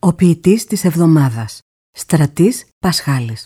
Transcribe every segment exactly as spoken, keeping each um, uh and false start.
Ο ποιητής της εβδομάδας, Στρατής Πασχάλης.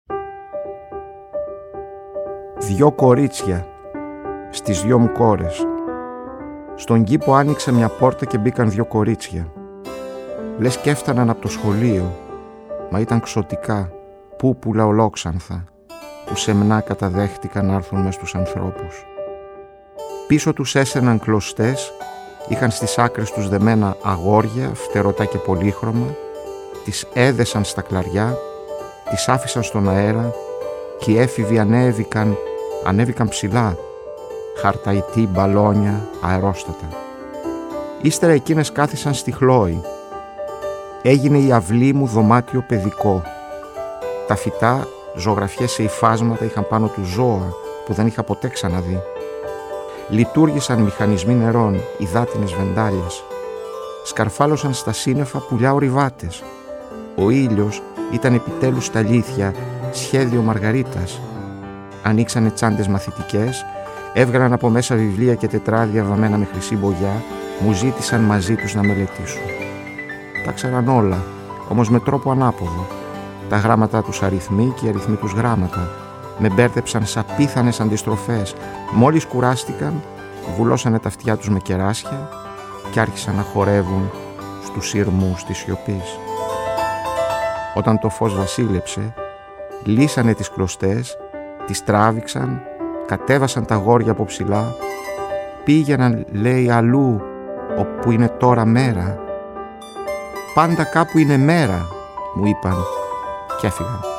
Δυο κορίτσια στις δυο μου κόρες. Στον κήπο άνοιξε μια πόρτα και μπήκαν δυο κορίτσια. Λες κι έφταναν από το σχολείο, μα ήταν ξωτικά, πούπουλα ολόξανθα, που σεμνά καταδέχτηκαν να έρθουν μες στους ανθρώπους. Πίσω τους έσαιναν κλωστές, είχαν στις άκρες τους δεμένα αγόρια, φτερωτά και πολύχρωμα, τις έδεσαν στα κλαριά, τις άφησαν στον αέρα και οι έφηβοι ανέβηκαν, ανέβηκαν ψηλά, χαρταϊτή μπαλόνια αερόστατα. Ύστερα εκείνες κάθισαν στη χλόη. Έγινε η αυλή μου δωμάτιο παιδικό. Τα φυτά, ζωγραφιές σε υφάσματα, είχαν πάνω του ζώα που δεν είχα ποτέ ξαναδεί. Λειτουργήσαν μηχανισμοί νερών, υδάτινες βεντάλιες. Σκαρφάλωσαν στα σύννεφα πουλιά ορειβάτες. Ο ήλιος ήταν επιτέλους στα αλήθεια, σχέδιο Μαργαρίτας. Ανοίξανε τσάντες μαθητικές, έβγαλαν από μέσα βιβλία και τετράδια βαμμένα με χρυσή μπογιά, μου ζήτησαν μαζί τους να μελετήσουν. Τα ξέραν όλα, όμως με τρόπο ανάποδο. Τα γράμματά τους αριθμοί και οι αριθμοί τους γράμματα. Με μπέρδεψαν σαν πίθανες αντιστροφές. Μόλις κουράστηκαν, βουλώσανε τα αυτιά τους με κεράσια και άρχισαν να χορεύουν στους σειρμούς της σιωπής. Όταν το φως βασίλεψε, λύσανε τις κλωστές, τις τράβηξαν, κατέβασαν τα αγόρια από ψηλά, πήγαιναν, λέει, αλλού, όπου είναι τώρα μέρα. Πάντα κάπου είναι μέρα, μου είπαν, και έφυγαν.